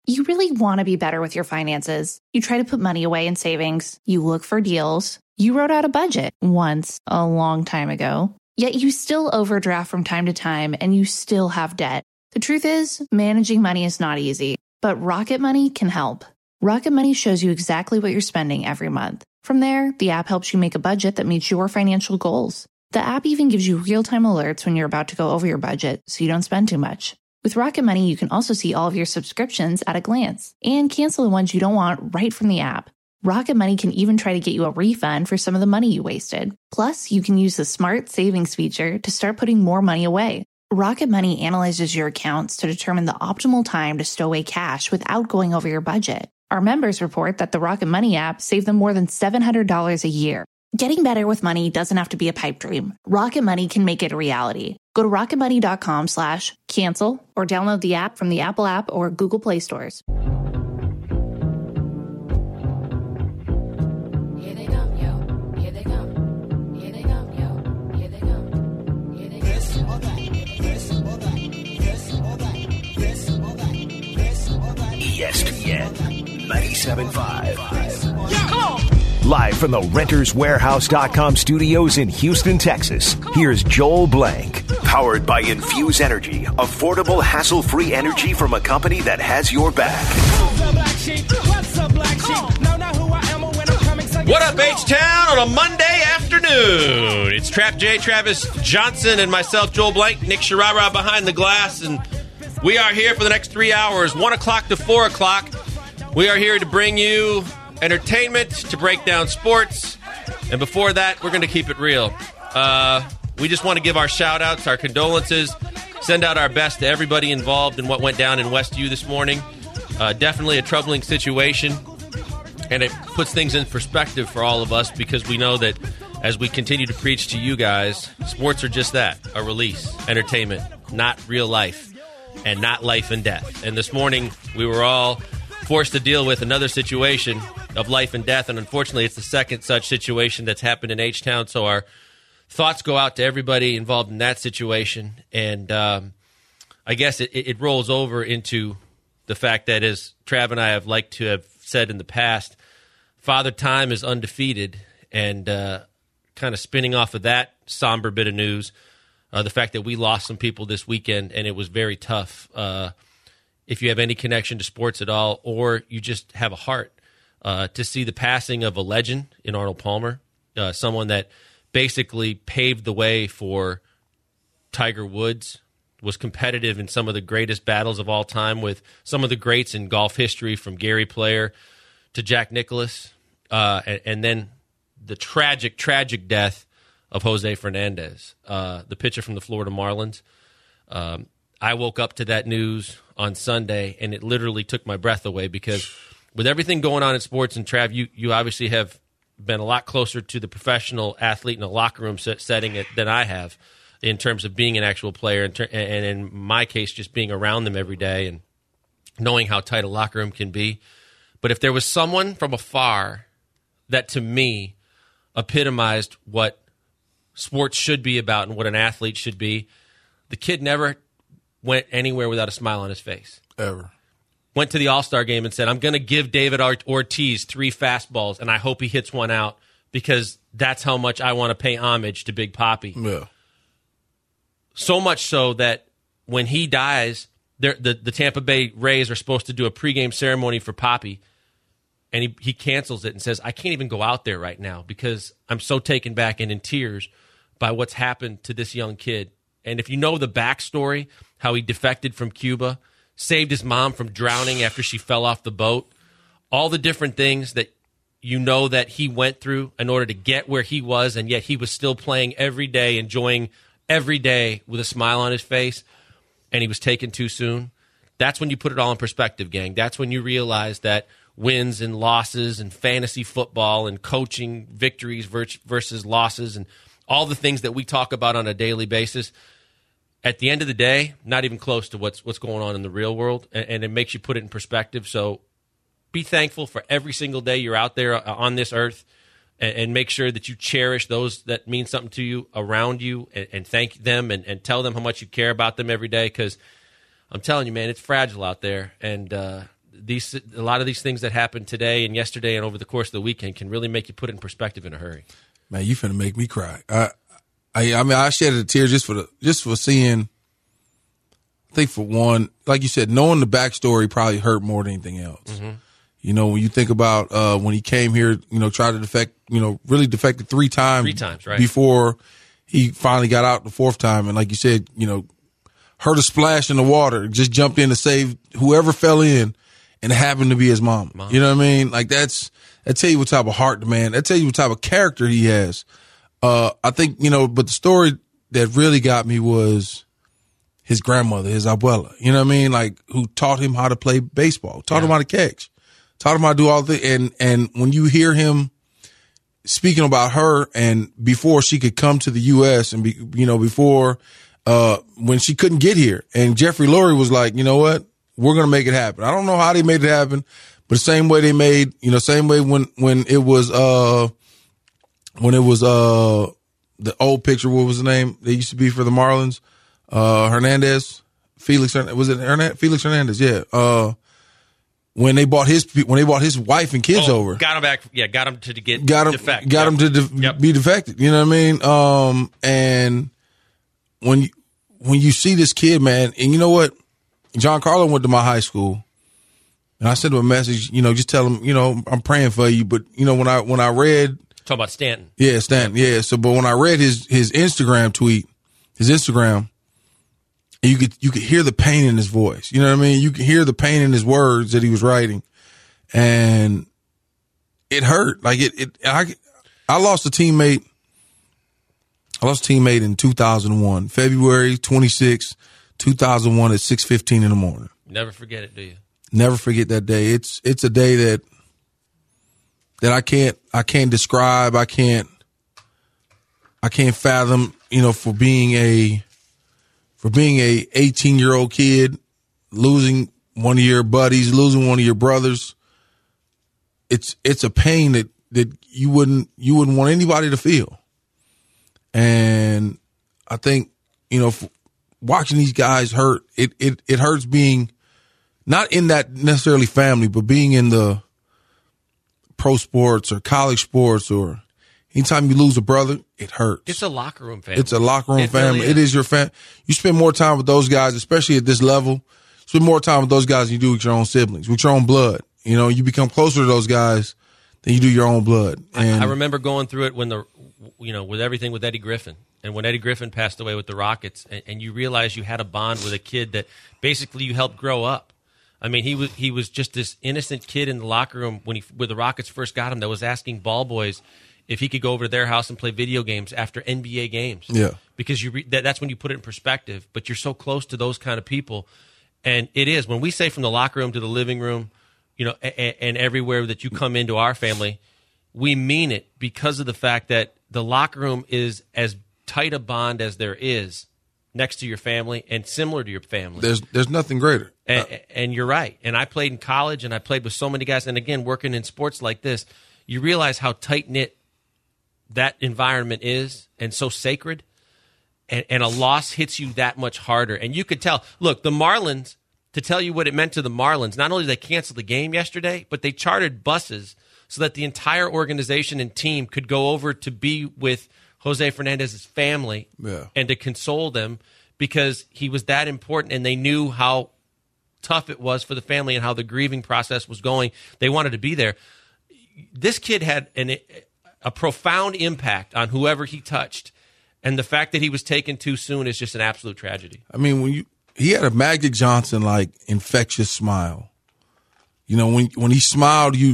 You really want to be better with your finances. You try to put money away in savings. You look for deals. You wrote out a budget once a long time ago. Yet you still overdraft from time to time and you still have debt. The truth is, managing money is not easy, but Rocket Money can help. Rocket Money shows you exactly what you're spending every month. From there, the app helps you make a budget that meets your financial goals. The app even gives you real-time alerts when you're about to go over your budget so you don't spend too much. With Rocket Money, you can also see all of your subscriptions at a glance and cancel the ones you don't want right from the app. Rocket Money can even try to get you a refund for some of the money you wasted. Plus, you can use the Smart Savings feature to start putting more money away. Rocket Money analyzes your accounts to determine the optimal time to stow away cash without going over your budget. Our members report that the Rocket Money app saved them more than $700 a year. Getting better with money doesn't have to be a pipe dream. Rocket Money can make it a reality. Go to rocketmoney.com/cancel or download the app from the Apple App or Google Play stores. Here they come, yo. Here they come. Here they come, yo. Here they come. Here they come. This or that. This or that. This or that. This or that. This or that. ESPN 97.5. Come on. Live from the renterswarehouse.com studios in Houston, Texas, here's Joel Blank. Powered by Infuse Energy, affordable, hassle-free energy from a company that has your back. What up, H-Town, on a Monday afternoon? It's Trap J, Travis Johnson, and myself, Joel Blank, Nick Sharara behind the glass, and we are here for the next 3 hours, 1 o'clock to 4 o'clock. We are here to bring you entertainment, to break down sports, and before that, we're going to keep it real. We just want to give our shout-outs, our condolences, send out our best to everybody involved in what went down in Westview this morning. Definitely a troubling situation, and it puts things in perspective for all of us because we know that as we continue to preach to you guys, sports are just that, a release, entertainment, not real life, and not life and death. And this morning, we were all forced to deal with another situation of life and death, and unfortunately, it's the second such situation that's happened in H-Town, so our thoughts go out to everybody involved in that situation, and I guess it rolls over into the fact that, as Trav and I have liked to have said in the past, Father Time is undefeated, and kind of spinning off of that somber bit of news, the fact that we lost some people this weekend, and it was very tough. If you have any connection to sports at all, or you just have a heart, to see the passing of a legend in Arnold Palmer, someone that basically paved the way for Tiger Woods, was competitive in some of the greatest battles of all time with some of the greats in golf history, from Gary Player to Jack Nicklaus, and then the tragic death of Jose Fernandez, the pitcher from the Florida Marlins. I woke up to that news on Sunday, and it literally took my breath away because with everything going on in sports, and Trav, you obviously have been a lot closer to the professional athlete in a locker room setting than I have in terms of being an actual player, and in my case, just being around them every day and knowing how tight a locker room can be. But if there was someone from afar that, to me, epitomized what sports should be about and what an athlete should be, the kid never went anywhere without a smile on his face. Ever. Went to the All-Star game and said, I'm going to give David Ortiz 3 fastballs, and I hope he hits one out because that's how much I want to pay homage to Big Papi. Yeah. So much so that when he dies, the Tampa Bay Rays are supposed to do a pregame ceremony for Papi, and he cancels it and says, I can't even go out there right now because I'm so taken back and in tears by what's happened to this young kid. And if you know the backstory, how he defected from Cuba, saved his mom from drowning after she fell off the boat, all the different things that you know that he went through in order to get where he was, and yet he was still playing every day, enjoying every day with a smile on his face, and he was taken too soon. That's when you put it all in perspective, gang. That's when you realize that wins and losses and fantasy football and coaching victories versus losses and all the things that we talk about on a daily basis, at the end of the day, not even close to what's going on in the real world, and it makes you put it in perspective. So be thankful for every single day you're out there on this earth, and make sure that you cherish those that mean something to you around you, and thank them and tell them how much you care about them every day, because I'm telling you, man, it's fragile out there, and a lot of these things that happened today and yesterday and over the course of the weekend can really make you put it in perspective in a hurry. Man, you finna make me cry. I mean, I shed a tear just for seeing. I think for one, like you said, knowing the backstory probably hurt more than anything else. Mm-hmm. You know, when you think about when he came here, you know, tried to defect, you know, really defected three times. 3 times, right? Before he finally got out the 4th time, and like you said, you know, heard a splash in the water, just jumped in to save whoever fell in, and it happened to be his mom. You know what I mean? Like that tell you what type of heart the man. That tell you what type of character he has. I think, you know, but the story that really got me was his grandmother, his abuela, you know what I mean? Like, who taught him how to play baseball, taught him how to catch, taught him how to do all the, and when you hear him speaking about her and before she could come to the U.S. and before, when she couldn't get here, and Jeffrey Lurie was like, you know what, we're going to make it happen. I don't know how they made it happen, but the same way they made, you know, same way when it was, the old picture, what was the name? They used to be for the Marlins. Hernandez, Felix Hernandez? Yeah. When they bought his wife and kids over, got him back. Yeah, got him to get defect. Got him to be defected. You know what I mean? And when you see this kid, man, and you know what, John Carlo went to my high school, and I sent him a message. You know, just tell him, you know, I'm praying for you. But you know, when I read, talk about Stanton. Yeah, Stanton. Yeah. So, but when I read his Instagram tweet, you could hear the pain in his voice. You know what I mean? You could hear the pain in his words that he was writing, and it hurt. Like I lost a teammate. In 2001, February 26, 2001 at 6:15 in the morning. Never forget it, do you? Never forget that day. It's a day that I can't describe. I can't fathom. You know, for being a 18-year-old kid, losing one of your buddies, losing one of your brothers, it's a pain that you wouldn't want anybody to feel. And I think, you know, watching these guys hurt, it hurts being not in that necessarily family, but being in the pro sports or college sports, or anytime you lose a brother, it hurts. It's a locker room family. It's a locker room family. Really it is your family. You spend more time with those guys, especially at this level. Spend more time with those guys than you do with your own siblings, with your own blood. You know, you become closer to those guys than you do your own blood. And I remember going through it with everything with Eddie Griffin. And when Eddie Griffin passed away with the Rockets, and you realize you had a bond with a kid that basically you helped grow up. I mean, he was just this innocent kid in the locker room when the Rockets first got him that was asking ball boys if he could go over to their house and play video games after NBA games. Yeah. Because that's when you put it in perspective. But you're so close to those kind of people. And it is. When we say from the locker room to the living room, you know, and everywhere that you come into our family, we mean it because of the fact that the locker room is as tight a bond as there is next to your family and similar to your family. There's nothing greater. And you're right. And I played in college, and I played with so many guys. And again, working in sports like this, you realize how tight-knit that environment is and so sacred. And a loss hits you that much harder. And you could tell. Look, the Marlins, to tell you what it meant to the Marlins, not only did they cancel the game yesterday, but they chartered buses so that the entire organization and team could go over to be with Jose Fernandez's family and to console them because he was that important, and they knew how tough it was for the family and how the grieving process was going. They wanted to be there. This kid had a profound impact on whoever he touched, and the fact that he was taken too soon is just an absolute tragedy. I mean, he had a Magic Johnson like infectious smile. You know, when he smiled, it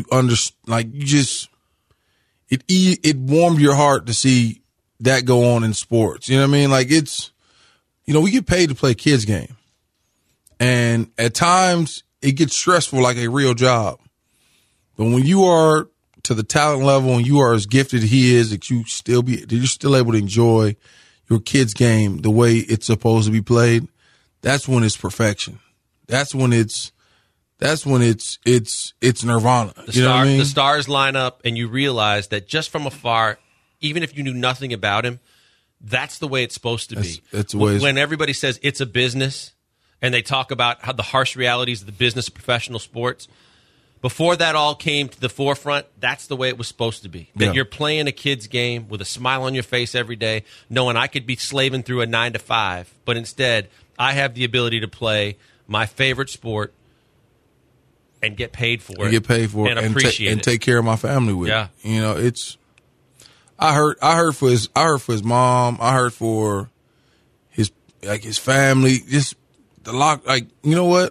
warmed your heart to see that go on in sports. You know what I mean? Like we get paid to play a kids game, and at times it gets stressful like a real job. But when you are to the talent level and you are as gifted as he is, that you're still able to enjoy your kid's game the way it's supposed to be played, that's when it's perfection. That's when it's nirvana. You know what I mean? The stars line up, and you realize that just from afar, even if you knew nothing about him, that's the way it's supposed to be. That's the way when everybody says it's a business, and they talk about how the harsh realities of the business of professional sports. Before that all came to the forefront, that's the way it was supposed to be. That you're playing a kid's game with a smile on your face every day, knowing I could be slaving through a 9 to 5, but instead I have the ability to play my favorite sport and get paid for it. And appreciate it. And take care of my family with Yeah. it. You know, it's I heard for his mom, I heard for his family, just the lock, like, you know what?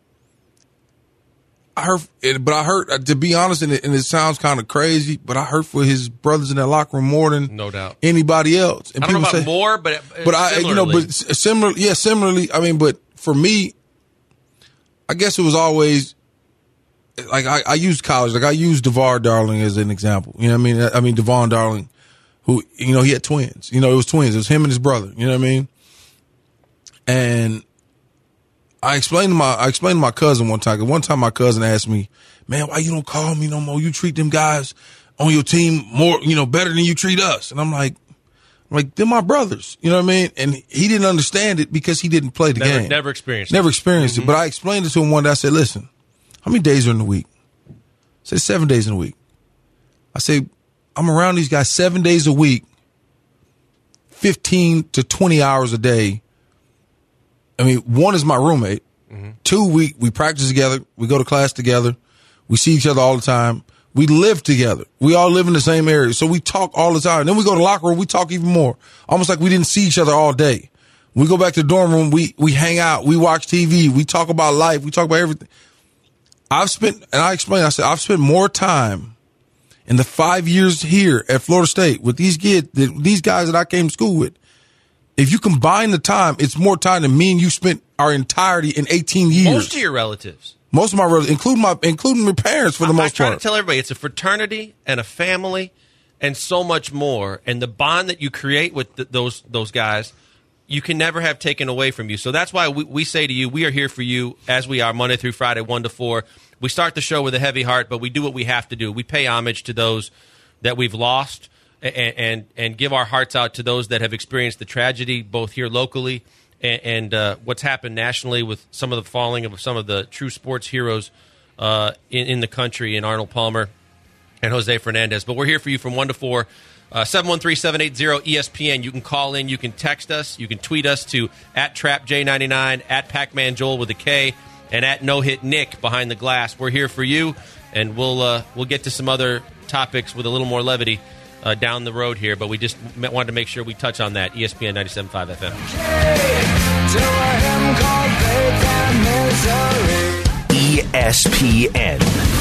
I heard, to be honest, and it sounds kind of crazy, but I heard for his brothers in that locker room more than no doubt anybody else. And I don't know about more, but similarly. I mean, but for me, I guess it was always like I used college, like I used DeVar Darling as an example. You know what I mean? Devon Darling, who, you know, he had twins. You know, it was twins. It was him and his brother. You know what I mean? And I explained to my cousin one time. 'Cause one time my cousin asked me, "Man, why you don't call me no more? You treat them guys on your team more, you know, better than you treat us." And I'm like, they're my brothers. You know what I mean? And he didn't understand it because he didn't play the game. Never experienced it. But I explained it to him one day. I said, "Listen, how many days are in the week?" I said, 7 days in a week. I say, I'm around these guys 7 days a week, 15 to 20 hours a day. I mean, one is my roommate. Mm-hmm. Two, we practice together. We go to class together. We see each other all the time. We live together. We all live in the same area. So we talk all the time. Then we go to the locker room. We talk even more. Almost like we didn't see each other all day. We go back to the dorm room. We hang out. We watch TV. We talk about life. We talk about everything. I explained, I said, I've spent more time in the 5 years here at Florida State with these guys that I came to school with. If you combine the time, it's more time than me and you spent our entirety in 18 years. Most of your relatives. Most of my relatives, including my parents for the most part. I try to tell everybody it's a fraternity and a family and so much more. And the bond that you create with those guys, you can never have taken away from you. So that's why we say to you, we are here for you as we are Monday through Friday, 1 to 4. We start the show with a heavy heart, but we do what we have to do. We pay homage to those that we've lost and give our hearts out to those that have experienced the tragedy, both here locally and what's happened nationally with some of the falling of some of the true sports heroes in the country, in Arnold Palmer and Jose Fernandez. But we're here for you from 1 to 4. 713-780-ESPN. You can call in. You can text us. You can tweet us to @TrapJ99, @PacManJoel with a K, and @NoHitNick behind the glass. We're here for you, and we'll get to some other topics with a little more levity down the road here, but we just wanted to make sure we touch on that. ESPN 97.5 FM. ESPN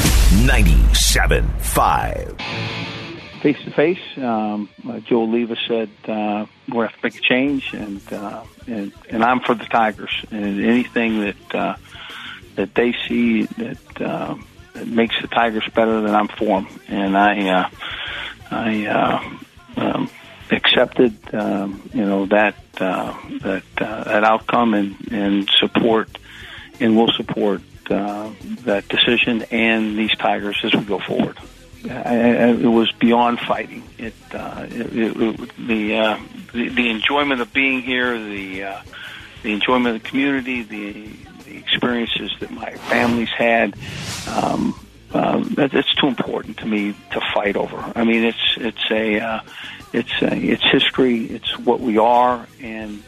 97.5. Face to face, Joe Oliva said we're have to make a change, and I'm for the Tigers. And anything that they see that makes the Tigers better, then I'm for them. And I accepted that outcome and support, and will support that decision and these Tigers as we go forward. It was beyond fighting. The enjoyment of being here, the enjoyment of the community, the experiences that my family's had. That's too important to me to fight over. I mean, it's history. It's what we are, and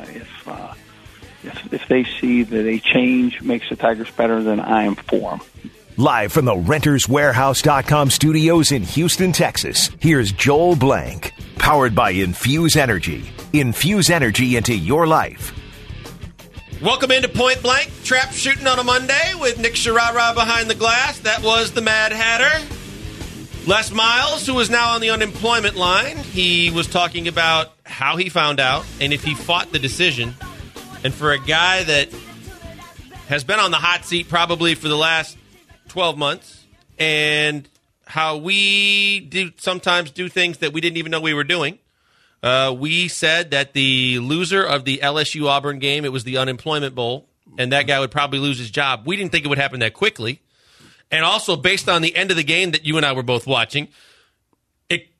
if they see that a change makes the Tigers better, then I am for them. Live from the RentersWarehouse.com studios in Houston, Texas, here's Joel Blank. Powered by Infuse Energy. Infuse energy into your life. Welcome into Point Blank, trap shooting on a Monday with Nick Sharara behind the glass. That was the Mad Hatter. Les Miles, who is now on the unemployment line, he was talking about how he found out and if he fought the decision. And for a guy that has been on the hot seat probably for the last 12 months, and how we sometimes do things that we didn't even know we were doing. We said that the loser of the LSU-Auburn game, it was the unemployment bowl, and that guy would probably lose his job. We didn't think it would happen that quickly. And also, based on the end of the game that you and I were both watching,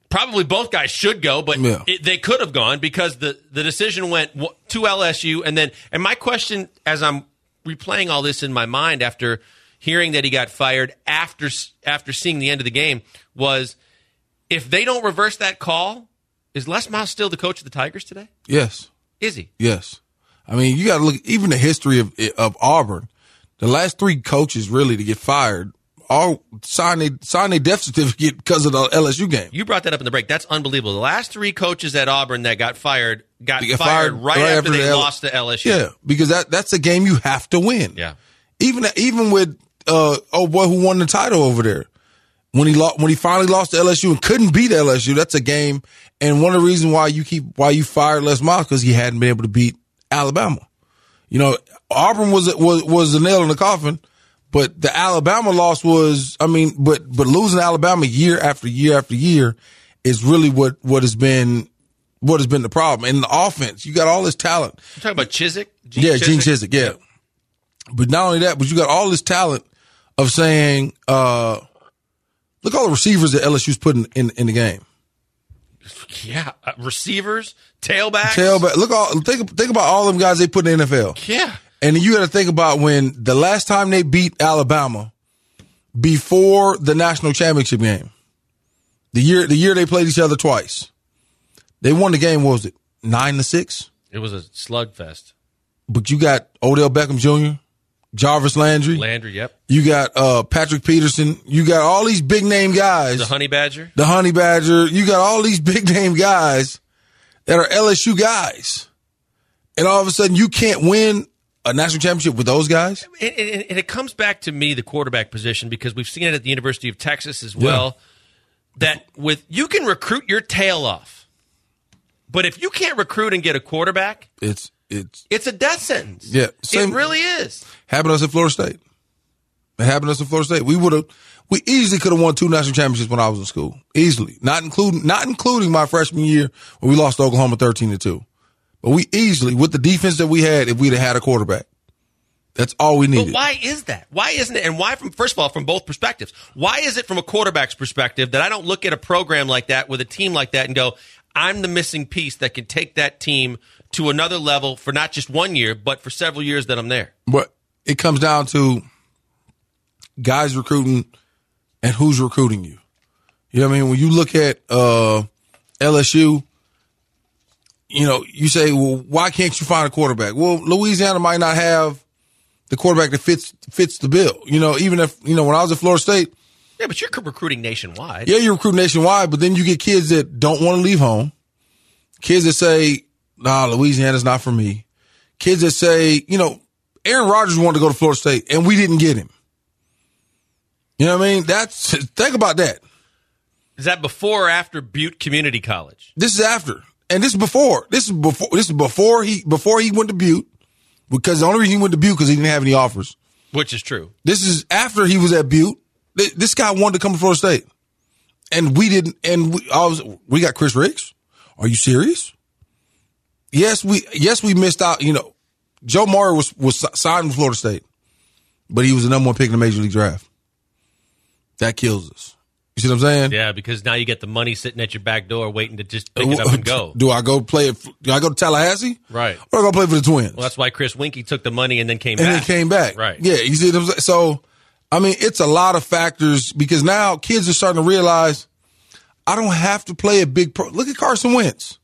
Probably both guys should go, but Yeah. they could have gone because the decision went to LSU. And my question, as I'm replaying all this in my mind after hearing that he got fired after seeing the end of the game, was if they don't reverse that call, is Les Miles still the coach of the Tigers today? Yes. Is he? Yes. I mean, you got to look, even the history of Auburn, the last 3 coaches really to get fired all signed a death certificate because of the LSU game. You brought that up in the break. That's unbelievable. The last 3 coaches at Auburn that got fired got fired right after they lost to LSU. Yeah, because that's a game you have to win. Yeah. Even with old boy who won the title over there, when he finally lost to LSU and couldn't beat LSU, that's a game. And one of the reasons why you fired Les Miles because he hadn't been able to beat Alabama. You know, Auburn was the nail in the coffin. But the Alabama loss was, I mean, but losing Alabama year after year after year is really what has been the problem. And the offense, you got all this talent. You're talking about Chizik? Gene Chizik, yeah. But not only that, but you got all this talent of saying, look all the receivers that LSU's putting in the game. Yeah, receivers, tailbacks. Think about all them guys they put in the NFL. Yeah. And you got to think about when the last time they beat Alabama before the national championship game, the year they played each other twice, they won the game. What was it, 9-6? It was a slugfest. But you got Odell Beckham Jr., Jarvis Landry. Yep. You got Patrick Peterson. You got all these big name guys. The Honey Badger. You got all these big name guys that are LSU guys, and all of a sudden you can't win a national championship with those guys? And it comes back to me, the quarterback position, because we've seen it at the University of Texas as well, that you can recruit your tail off. But if you can't recruit and get a quarterback, it's a death sentence. Yeah. It really is. Happened to us at Florida State. We easily could have won 2 national championships when I was in school. Easily. Not including my freshman year when we lost to Oklahoma 13-2. But we easily, with the defense that we had, if we'd have had a quarterback, that's all we needed. But why is that? Why isn't it? And why, first of all, from both perspectives, why is it from a quarterback's perspective that I don't look at a program like that with a team like that and go, I'm the missing piece that can take that team to another level for not just 1 year, but for several years that I'm there? But it comes down to guys recruiting and who's recruiting you. You know what I mean? When you look at LSU, you know, you say, well, why can't you find a quarterback? Well, Louisiana might not have the quarterback that fits the bill. You know, even if, you know, when I was at Florida State. Yeah, but you're recruiting nationwide. Yeah, you're recruiting nationwide, but then you get kids that don't want to leave home. Kids that say, nah, Louisiana's not for me. Kids that say, you know, Aaron Rodgers wanted to go to Florida State, and we didn't get him. You know what I mean? Think about that. Is that before or after Butte Community College? This is after. And this is before. This is before he went to Butte, because the only reason he went to Butte because he didn't have any offers. Which is true. This is after he was at Butte. This guy wanted to come to Florida State, and we didn't. And we got Chris Ricks. Are you serious? Yes, we missed out. You know, Joe Mauer was signed with Florida State, but he was the number 1 pick in the Major League Draft. That kills us. You see what I'm saying? Yeah, because now you get the money sitting at your back door waiting to just pick it up and go. Do I go to Tallahassee? Right. Or do I go play for the Twins? Well, that's why Chris Winkie took the money and then came back. Right. Yeah, you see what I'm saying? So, I mean, it's a lot of factors because now kids are starting to realize I don't have to play a big Look at Carson Wentz.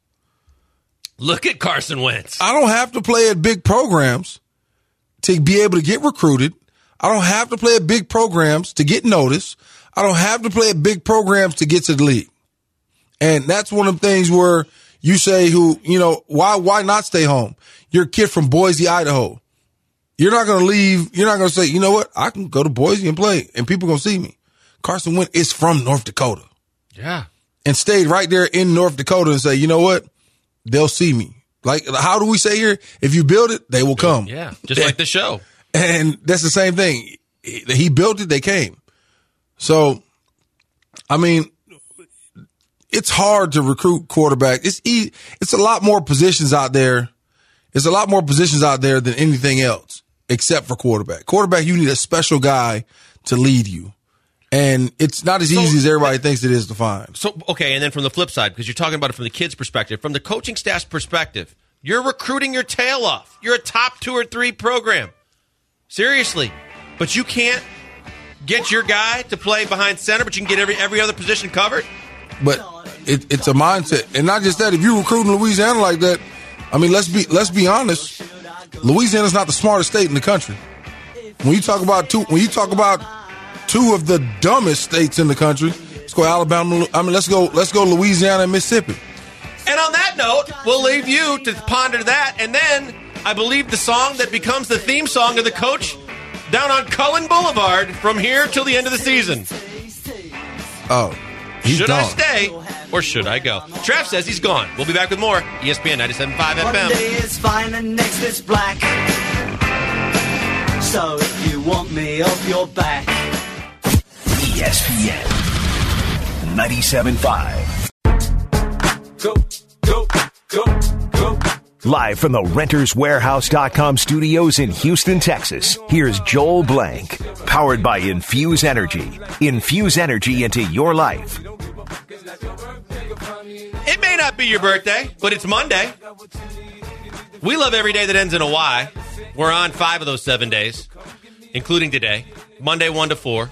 I don't have to play at big programs to be able to get recruited. I don't have to play at big programs to get noticed. I don't have to play at big programs to get to the league. And that's one of the things where you say why not stay home? You're a kid from Boise, Idaho. You're not going to leave. You're not going to say, you know what? I can go to Boise and play and people going to see me. Carson Wentz is from North Dakota. Yeah. And stayed right there in North Dakota and say, you know what? They'll see me. Like, how do we say here? If you build it, they will come. Yeah. Just like the show. And that's the same thing. He built it, they came. So, I mean, it's hard to recruit quarterback. It's a lot more positions out there. There's a lot more positions out there than anything else except for quarterback. Quarterback, you need a special guy to lead you. And it's not as easy as everybody thinks it is to find. So, okay, and then from the flip side, because you're talking about it from the kids' perspective, from the coaching staff's perspective, you're recruiting your tail off. You're a top 2 or 3 program. Seriously. But you can't get your guy to play behind center, but you can get every other position covered? But it's a mindset. And not just that, if you're recruiting Louisiana like that, I mean, let's be honest. Louisiana's not the smartest state in the country. When you talk about two of the dumbest states in the country, let's go Alabama. I mean, let's go Louisiana and Mississippi. And on that note, we'll leave you to ponder that. And then I believe the song that becomes the theme song of the coach down on Cullen Boulevard from here till the end of the season. Oh, he's should gone. I stay or should I go? Trav says he's gone. We'll be back with more ESPN 97.5 FM. One day is fine and next is black. So if you want me off your back, ESPN 97.5. go, go, go, go. Live from the RentersWarehouse.com studios in Houston, Texas, here's Joel Blank. Powered by Infuse Energy. Infuse energy into your life. It may not be your birthday, but it's Monday. We love every day that ends in a Y. We're on 5 of those 7 days, including today, Monday 1 to 4.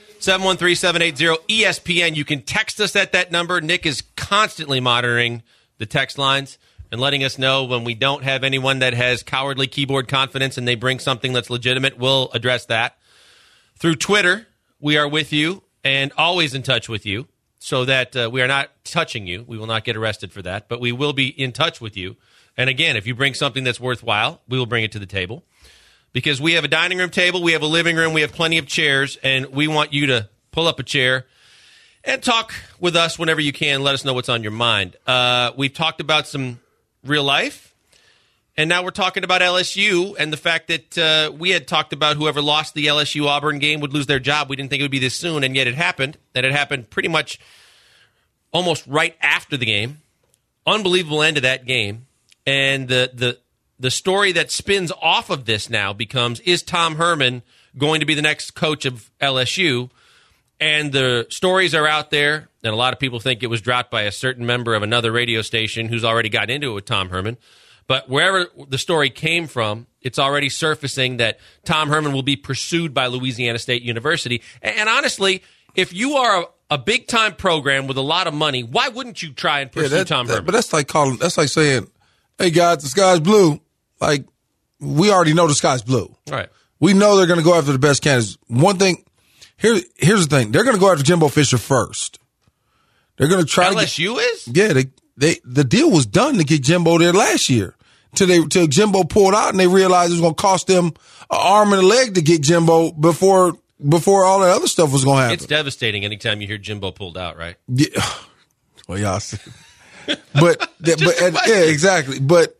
713-780-ESPN. You can text us at that number. Nick is constantly monitoring the text lines and letting us know when we don't have anyone that has cowardly keyboard confidence and they bring something that's legitimate. We'll address that. Through Twitter, we are with you and always in touch with you so that we are not touching you. We will not get arrested for that, but we will be in touch with you. And again, if you bring something that's worthwhile, we will bring it to the table. Because we have a dining room table, we have a living room, we have plenty of chairs, and we want you to pull up a chair and talk with us whenever you can. Let us know what's on your mind. We've talked about some real life, and now we're talking about LSU and the fact that we had talked about whoever lost the LSU-Auburn game would lose their job. We didn't think it would be this soon, and yet it happened. And it happened pretty much almost right after the game. Unbelievable end of that game. And the story that spins off of this now becomes, is Tom Herman going to be the next coach of LSU? And the stories are out there, and a lot of people think it was dropped by a certain member of another radio station who's already got into it with Tom Herman. But wherever the story came from, it's already surfacing that Tom Herman will be pursued by Louisiana State University. And honestly, if you are a big-time program with a lot of money, why wouldn't you try and pursue Tom Herman? But that's like saying, hey, guys, the sky's blue. Like, we already know the sky's blue. Right. We know they're going to go after the best candidates. One thing, here's the thing. They're going to go after Jimbo Fisher first. They're going to try LSU is? Yeah, the deal was done to get Jimbo there last year. Till Jimbo pulled out and they realized it was going to cost them an arm and a leg to get Jimbo before all that other stuff was going to happen. It's devastating anytime you hear Jimbo pulled out, right? Yeah. Well, y'all see. But yeah, exactly. But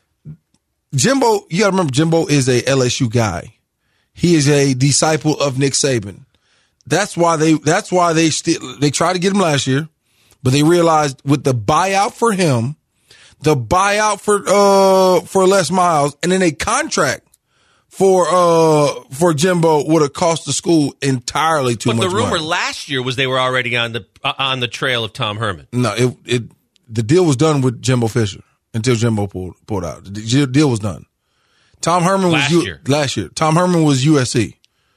Jimbo, you got to remember, Jimbo is a LSU guy. He is a disciple of Nick Saban. That's why they tried to get him last year, but they realized with the buyout for him, the buyout for Les Miles, and then a contract for Jimbo would have cost the school entirely too much money. But the rumor last year was they were already on the trail of Tom Herman. No, the deal was done with Jimbo Fisher until Jimbo pulled out. The deal was done. Tom Herman was last year. Tom Herman was USC.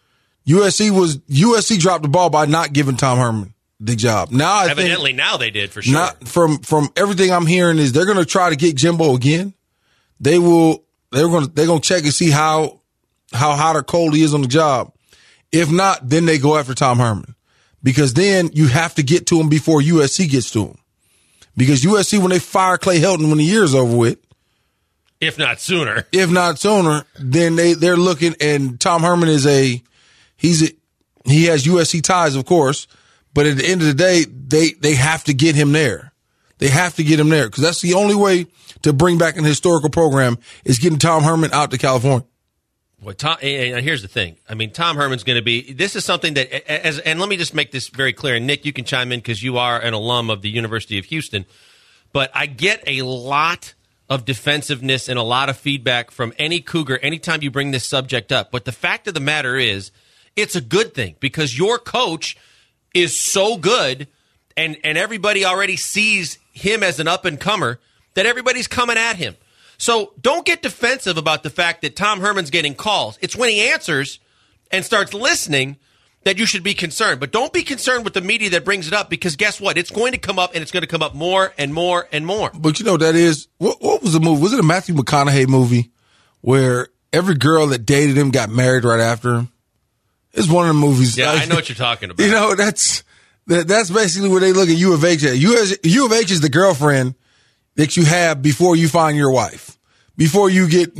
USC dropped the ball by not giving Tom Herman the job. Now evidently now they did for sure. Not from everything I'm hearing is they're going to try to get Jimbo again. They're going to check and see how hot or cold he is on the job. If not, then they go after Tom Herman, because then you have to get to him before USC gets to him. Because USC, when they fire Clay Helton when the year's over with, if not sooner, then they're looking, and Tom Herman he has USC ties, of course, but at the end of the day, they have to get him there. They have to get him there, because that's the only way to bring back an historical program is getting Tom Herman out to California. Well, and here's the thing. I mean, Tom Herman's going to be – this is something that – and let me just make this very clear. And, Nick, you can chime in because you are an alum of the University of Houston. But I get a lot of defensiveness and a lot of feedback from any Cougar anytime you bring this subject up. But the fact of the matter is it's a good thing, because your coach is so good, and everybody already sees him as an up-and-comer, that everybody's coming at him. So don't get defensive about the fact that Tom Herman's getting calls. It's when he answers and starts listening that you should be concerned. But don't be concerned with the media that brings it up, because guess what? It's going to come up, and it's going to come up more and more and more. But you know, that is, what was the movie? Was it a Matthew McConaughey movie where every girl that dated him got married right after him? It's one of the movies. Yeah, I know what you're talking about. You know, that's basically where they look at U of H at. U of H is the girlfriend that you have before you find your wife. Before you get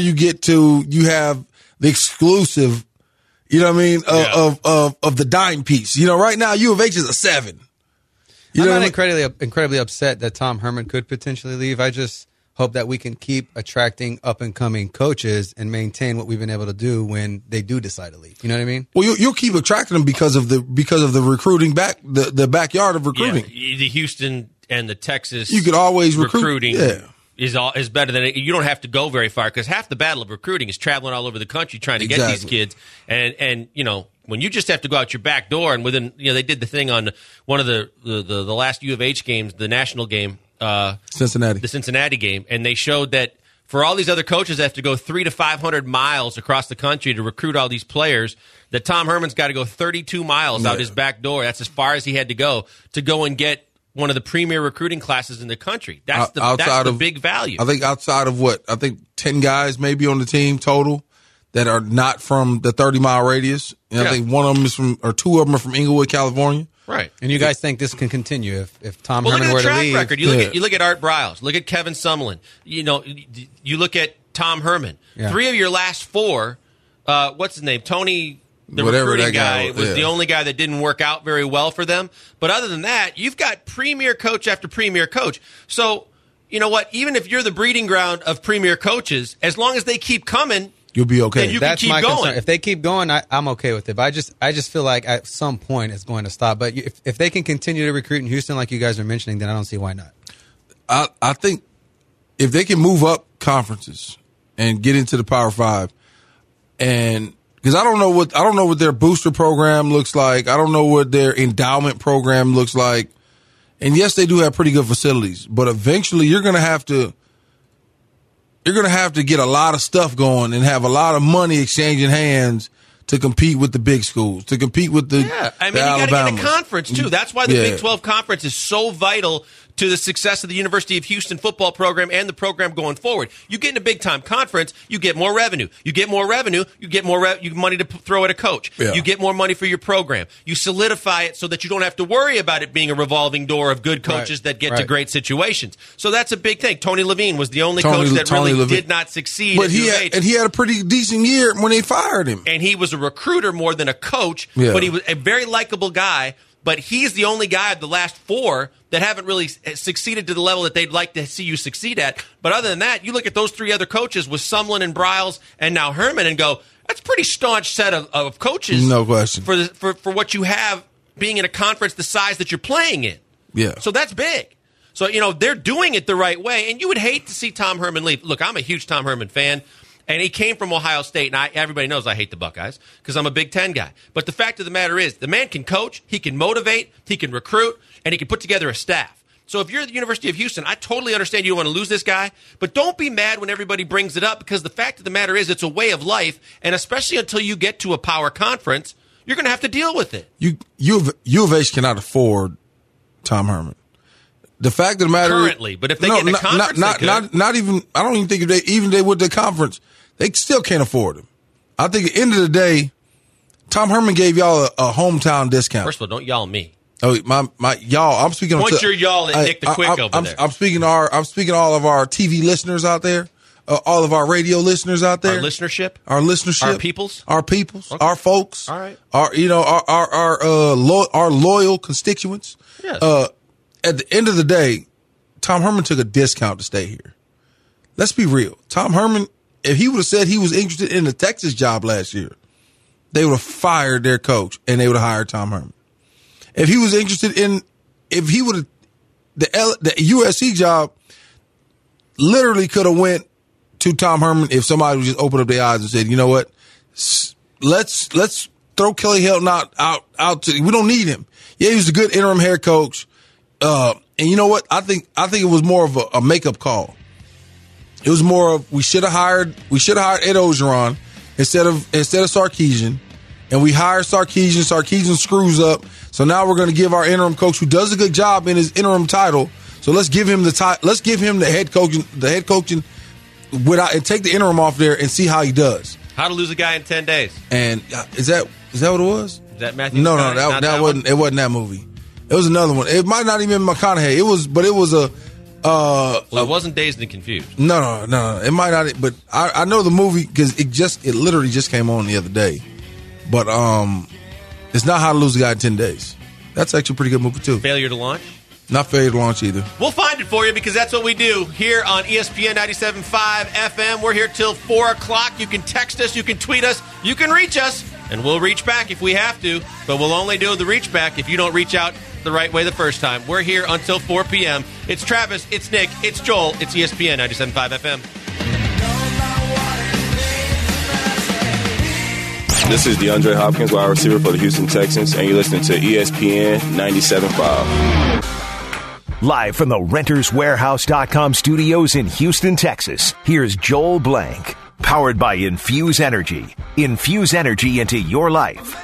to, you have the exclusive, you know what I mean, of the dime piece. You know, right now U of H is a 7. I'm not incredibly upset that Tom Herman could potentially leave. I just hope that we can keep attracting up and coming coaches and maintain what we've been able to do when they do decide to leave. You know what I mean? Well, you'll keep attracting them because of the recruiting the backyard of recruiting. Yeah, the Houston and the Texas, you could always recruiting. Yeah. Is better than it. You don't have to go very far, because half the battle of recruiting is traveling all over the country trying to get these kids. And you know, when you just have to go out your back door, and within, you know, they did the thing on one of the last U of H games, the national game, the Cincinnati game, and they showed that for all these other coaches that have to go 300 to 500 miles across the country to recruit all these players, that Tom Herman's got to go 32 miles out his back door. That's as far as he had to go and get one of the premier recruiting classes in the country. That's the big value. I think outside of 10 guys maybe on the team total that are not from the 30-mile radius. And I think one of them is or two of them are from Inglewood, California. Right. And you guys think this can continue if Tom Herman were to leave? Look at the track record. You look at Art Briles. Look at Kevin Sumlin. You know, you look at Tom Herman. Yeah. 3 of your last 4, what's his name? Tony, the recruiting guy, was the only guy that didn't work out very well for them. But other than that, you've got premier coach after premier coach. So, you know what? Even if you're the breeding ground of premier coaches, as long as they keep coming, you'll be okay. Then you can keep going. Concern. If they keep going, I'm okay with it. But I just feel like at some point it's going to stop. But if they can continue to recruit in Houston like you guys are mentioning, then I don't see why not. I think if they can move up conferences and get into the Power 5, and because I don't know what their booster program looks like. I don't know what their endowment program looks like. And yes, they do have pretty good facilities, but eventually you're going to have to get a lot of stuff going and have a lot of money exchanging hands to compete with the big schools, to compete with the I mean, you got to get a conference too. That's why the Big 12 conference is so vital to the success of the University of Houston football program and the program going forward. You get in a big-time conference, you get more revenue. You get more revenue, you get more money to throw at a coach. Yeah. You get more money for your program. You solidify it so that you don't have to worry about it being a revolving door of good coaches that get to great situations. So that's a big thing. Tony Levine was the only coach that really did not succeed but he had a pretty decent year when they fired him. And he was a recruiter more than a coach, but he was a very likable guy. But he's the only guy of the last 4 that haven't really succeeded to the level that they'd like to see you succeed at. But other than that, you look at those 3 other coaches with Sumlin and Briles and now Herman and go, that's a pretty staunch set of coaches. No question. For what you have being in a conference the size that you're playing in. Yeah. So that's big. So, you know, they're doing it the right way. And you would hate to see Tom Herman leave. Look, I'm a huge Tom Herman fan. And he came from Ohio State, and everybody knows I hate the Buckeyes because I'm a Big Ten guy. But the fact of the matter is, the man can coach, he can motivate, he can recruit, and he can put together a staff. So if you're at the University of Houston, I totally understand you don't want to lose this guy, but don't be mad when everybody brings it up because the fact of the matter is it's a way of life, and especially until you get to a power conference, you're going to have to deal with it. U of H cannot afford Tom Herman. The fact of the matter currently, but if they get in a conference, not even. I don't even think if they went to the conference, they still can't afford him. I think at the end of the day, Tom Herman gave y'all a hometown discount. First of all, don't y'all me. Oh, my y'all. I'm speaking. Point your y'all at Nick the Quick over there. I'm speaking to all of our TV listeners out there, all of our radio listeners out there. Our listenership, our peoples, okay. Our folks. All right. Our loyal constituents. Yes. At the end of the day, Tom Herman took a discount to stay here. Let's be real. Tom Herman, if he would have said he was interested in the Texas job last year, they would have fired their coach and they would have hired Tom Herman. If he was interested if he would have, the USC job literally could have went to Tom Herman if somebody would just open up their eyes and said, you know what, let's throw Kelly Helton out. We don't need him. Yeah, he was a good interim head coach. And you know what? I think it was more of a makeup call. It was more of we should have hired Ed Orgeron instead of Sarkisian, and we hired Sarkisian. Sarkisian screws up, so now we're going to give our interim coach, who does a good job in his interim title. So let's give him the head coaching without, and take the interim off there and see how he does. How to lose a guy in 10 days? And is that what it was? Is that Matthew? No, McConaughey? that wasn't. It wasn't that movie. It was another one. It might not even be McConaughey. It was a. Well, it wasn't Dazed and Confused. No. It might not. But I know the movie because it literally just came on the other day. But it's not How to Lose a Guy in 10 Days. That's actually a pretty good movie too. Failure to Launch? Not Failure to Launch either. We'll find it for you because that's what we do here on ESPN 97.5 FM. We're here till 4 o'clock. You can text us, you can tweet us, you can reach us, and we'll reach back if we have to. But we'll only do the reach back if you don't reach out the right way the first time. We're here until 4 p.m. It's Travis, it's Nick, it's Joel, it's ESPN 97.5 FM. This is DeAndre Hopkins, wide receiver for the Houston Texans, and you're listening to ESPN 97.5. Live from the RentersWarehouse.com studios in Houston, Texas, here's Joel Blank. Powered by Infuse Energy. Infuse energy into your life.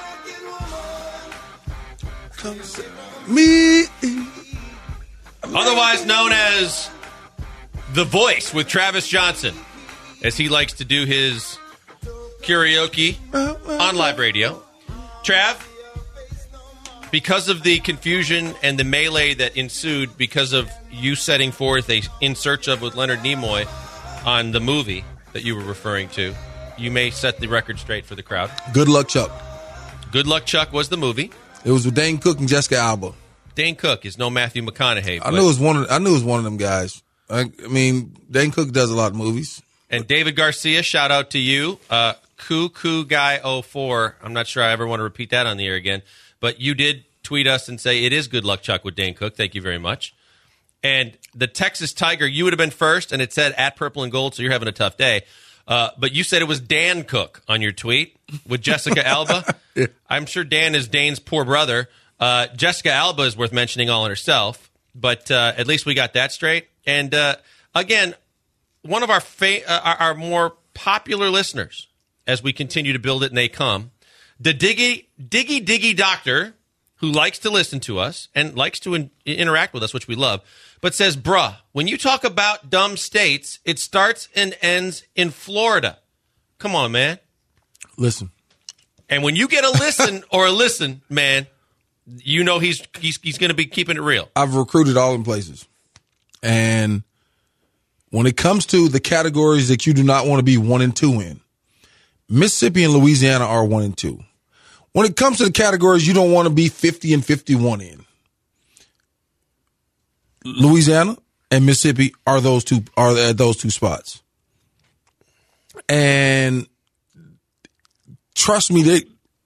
Me. Otherwise known as The Voice with Travis Johnson, as he likes to do his karaoke on live radio. Trav, because of the confusion and the melee that ensued because of you setting forth a In Search of with Leonard Nimoy on the movie that you were referring to, you may set the record straight for the crowd. Good Luck Chuck. Good Luck Chuck was the movie. It was with Dane Cook and Jessica Alba. Dane Cook is no Matthew McConaughey. I knew it was one of them guys. I mean, Dane Cook does a lot of movies. And David Garcia, shout out to you. Cuckoo Guy 04. I'm not sure I ever want to repeat that on the air again. But you did tweet us and say it is Good Luck Chuck with Dane Cook. Thank you very much. And the Texas Tiger, you would have been first, and it said at Purple and Gold, so you're having a tough day. But you said it was Dan Cook on your tweet with Jessica Alba. Yeah. I'm sure Dan is Dane's poor brother. Jessica Alba is worth mentioning all in herself, but at least we got that straight. And again, one of our more popular listeners, as we continue to build it and they come, the Diggy Doctor, who likes to listen to us and likes to interact with us, which we love, but says, bruh, when you talk about dumb states, it starts and ends in Florida. Come on, man. Listen. And when you get a listen, man, you know he's going to be keeping it real. I've recruited all in places. And when it comes to the categories that you do not want to be 1 and 2 in, Mississippi and Louisiana are 1 and 2. When it comes to the categories you don't want to be 50 and 51 in, Louisiana and Mississippi are those two spots. And trust me,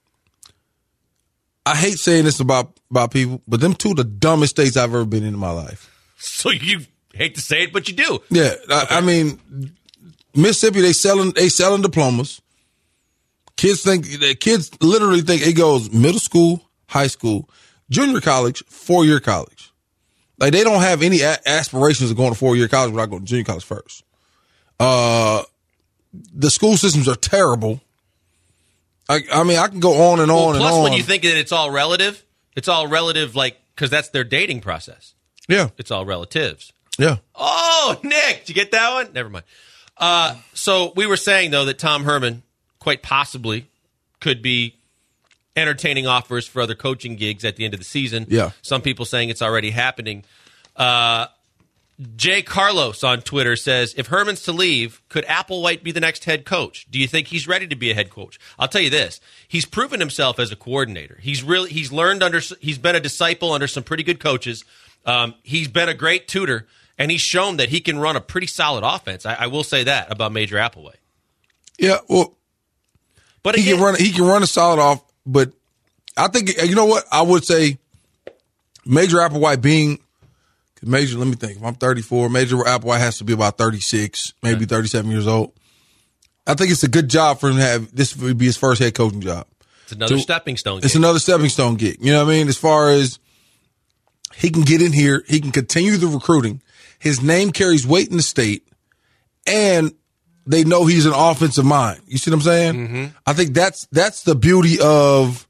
I hate saying this about people, but them two are the dumbest states I've ever been in my life. So you hate to say it, but you do. Yeah, okay. I mean, Mississippi, they selling diplomas. Kids literally think it goes middle school, high school, junior college, 4-year college. Like they don't have any aspirations of going to 4-year college without going to junior college first. The school systems are terrible. I mean, I can go on and on and on. Plus, when you think that it's all relative, like, because that's their dating process. Yeah. It's all relatives. Yeah. Oh, Nick, did you get that one? Never mind. So we were saying, though, that Tom Herman quite possibly could be entertaining offers for other coaching gigs at the end of the season. Yeah. Some people saying it's already happening. Jay Carlos on Twitter says, if Herman's to leave, could Applewhite be the next head coach? Do you think he's ready to be a head coach? I'll tell you this. He's proven himself as a coordinator. He's been a disciple under some pretty good coaches. He's been a great tutor, and he's shown that he can run a pretty solid offense. I will say that about Major Applewhite. Yeah, well, but he can run a solid off, but I think, you know what? I would say Major Applewhite being Major, let me think. If I'm 34, Major Applewhite has to be about 36, maybe 37 years old. I think it's a good job for him to have. This would be his first head coaching job. It's another stepping stone gig. It's another stepping stone gig. You know what I mean? As far as he can get in here, he can continue the recruiting. His name carries weight in the state, and they know he's an offensive mind. You see what I'm saying? Mm-hmm. I think that's the beauty of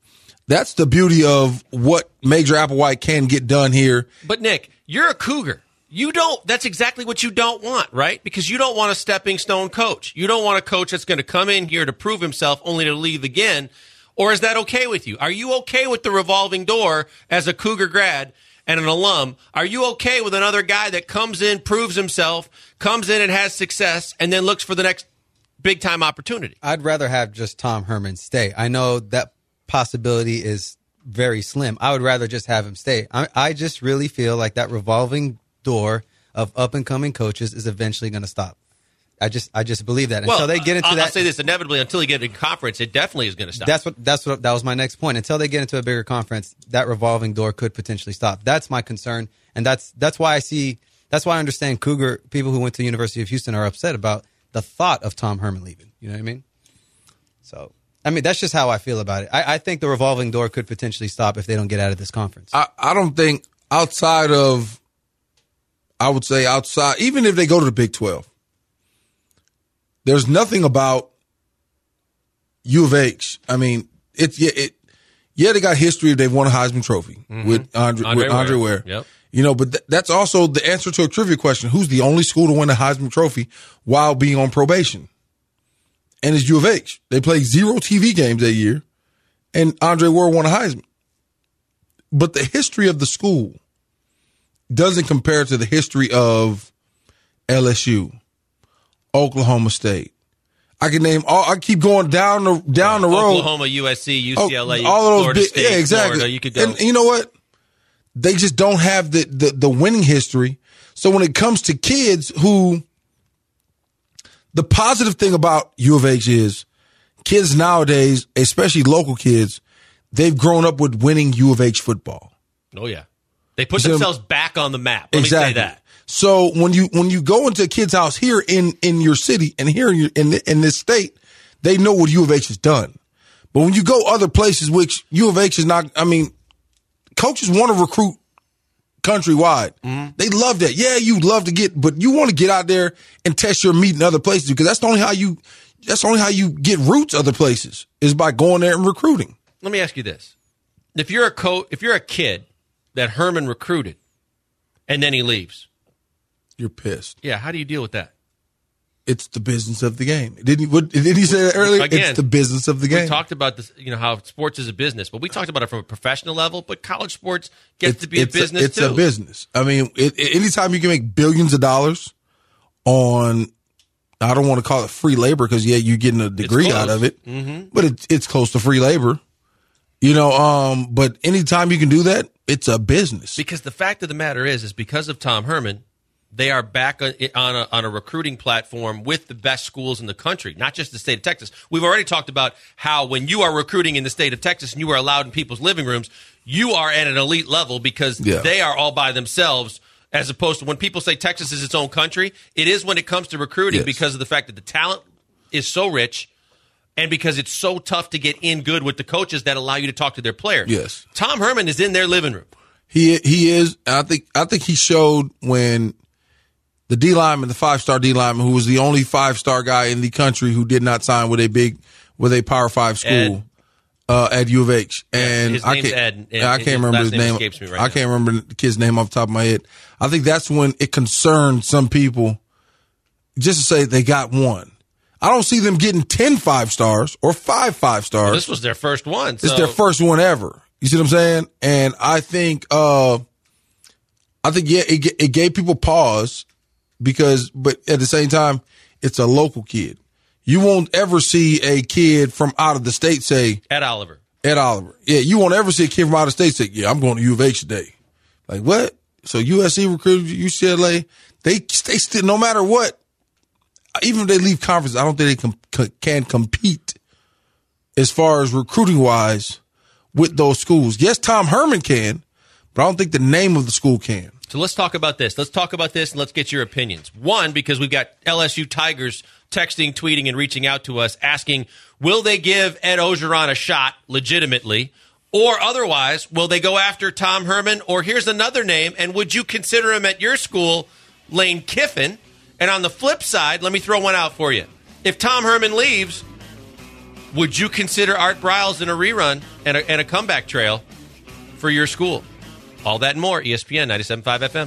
what Major Applewhite can get done here. But Nick, you're a Cougar. That's exactly what you don't want, right? Because you don't want a stepping stone coach. You don't want a coach that's going to come in here to prove himself only to leave again. Or is that okay with you? Are you okay with the revolving door as a Cougar grad and an alum? Are you okay with another guy that comes in, proves himself, comes in and has success, and then looks for the next big-time opportunity? I'd rather have just Tom Herman stay. I know that possibility is very slim. I would rather just have him stay. I just really feel like that revolving door of up-and-coming coaches is eventually going to stop. I just believe that. Until they get into I'll say this, inevitably, until they get in conference, it definitely is going to stop. That was my next point. Until they get into a bigger conference, that revolving door could potentially stop. That's my concern, and that's why I understand Cougar people who went to the University of Houston are upset about the thought of Tom Herman leaving. You know what I mean? So, I mean, that's just how I feel about it. I think the revolving door could potentially stop if they don't get out of this conference. I don't think outside, even if they go to the Big 12, there's nothing about U of H. I mean, they got history. They've won a Heisman Trophy with Andre Ware. Yep. You know, but that's also the answer to a trivia question. Who's the only school to win a Heisman Trophy while being on probation? And it's U of H. They played 0 TV games that year, and Andre Ware won a Heisman. But the history of the school doesn't compare to the history of LSU, Oklahoma State. I can name all. I keep going down the road. Oklahoma, USC, UCLA, all of those Florida State, yeah, exactly. Florida. You could go. And you know what? They just don't have the winning history. So when it comes to kids who, the positive thing about U of H is kids nowadays, especially local kids, they've grown up with winning U of H football. Oh yeah, they put themselves back on the map. Let exactly. me say that. So when you go into a kid's house here in your city and here in this state, they know what U of H has done. But when you go other places, which U of H is not, I mean, coaches want to recruit countrywide. Mm-hmm. They love that. Yeah, you love to but you want to get out there and test your meat in other places because that's the only how you get roots other places is by going there and recruiting. Let me ask you this: if you're a kid that Herman recruited and then he leaves, you're pissed. Yeah, how do you deal with that? It's the business of the game. Didn't he say that earlier? Again, it's the business of the game. We talked about this, how sports is a business, but we talked about it from a professional level. But college sports gets to be a business too. It's a business. I mean, anytime you can make billions of dollars on, I don't want to call it free labor because you're getting a degree out of it, but it's close to free labor. But anytime you can do that, it's a business. Because the fact of the matter is because of Tom Herman, they are back on a recruiting platform with the best schools in the country, not just the state of Texas. We've already talked about how when you are recruiting in the state of Texas and you are allowed in people's living rooms, you are at an elite level because they are all by themselves, as opposed to when people say Texas is its own country. It is when it comes to recruiting because of the fact that the talent is so rich and because it's so tough to get in good with the coaches that allow you to talk to their players. Yes. Tom Herman is in their living room. He is. I think he showed when the D lineman, the 5-star D lineman, who was the only 5-star guy in the country who did not sign with a Power 5 school at U of H. And his name's Ed. I can't remember his name. Escapes me right I can't remember the kid's name off the top of my head. I think that's when it concerned some people just to say they got one. I don't see them getting 10 5-stars or 5 5-stars. Well, this was their first one. It's their first one ever. You see what I'm saying? And I think it gave people pause. But at the same time, it's a local kid. You won't ever see a kid from out of the state say Ed Oliver. Yeah, you won't ever see a kid from out of state say, "Yeah, I'm going to U of H today." Like what? So USC recruited UCLA. They still, no matter what, even if they leave conference, I don't think they can compete as far as recruiting wise with those schools. Yes, Tom Herman can, but I don't think the name of the school can. So let's talk about this. Let's talk about this and let's get your opinions. One, because we've got LSU Tigers texting, tweeting, and reaching out to us asking, will they give Ed Orgeron a shot legitimately? Or otherwise, will they go after Tom Herman? Or here's another name, and would you consider him at your school, Lane Kiffin? And on the flip side, let me throw one out for you. If Tom Herman leaves, would you consider Art Briles in a rerun and a comeback trail for your school? All that and more, ESPN 97.5 FM.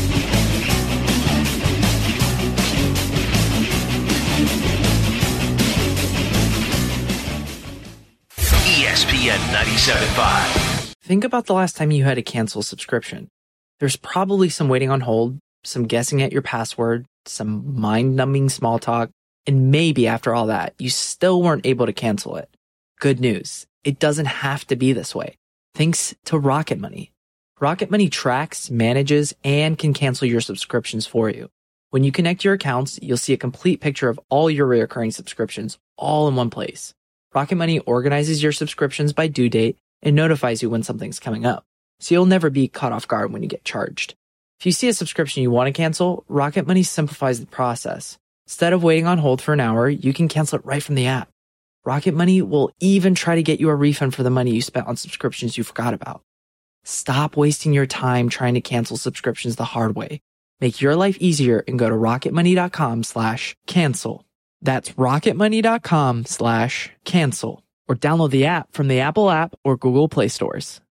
ESPN 97.5. Think about the last time you had to cancel a subscription. There's probably some waiting on hold, some guessing at your password, some mind-numbing small talk, and maybe after all that, you still weren't able to cancel it. Good news. It doesn't have to be this way. Thanks to Rocket Money. Rocket Money tracks, manages, and can cancel your subscriptions for you. When you connect your accounts, you'll see a complete picture of all your recurring subscriptions all in one place. Rocket Money organizes your subscriptions by due date and notifies you when something's coming up, so you'll never be caught off guard when you get charged. If you see a subscription you want to cancel, Rocket Money simplifies the process. Instead of waiting on hold for an hour, you can cancel it right from the app. Rocket Money will even try to get you a refund for the money you spent on subscriptions you forgot about. Stop wasting your time trying to cancel subscriptions the hard way. Make your life easier and go to rocketmoney.com/cancel. That's rocketmoney.com/cancel. Or download the app from the Apple app or Google Play stores.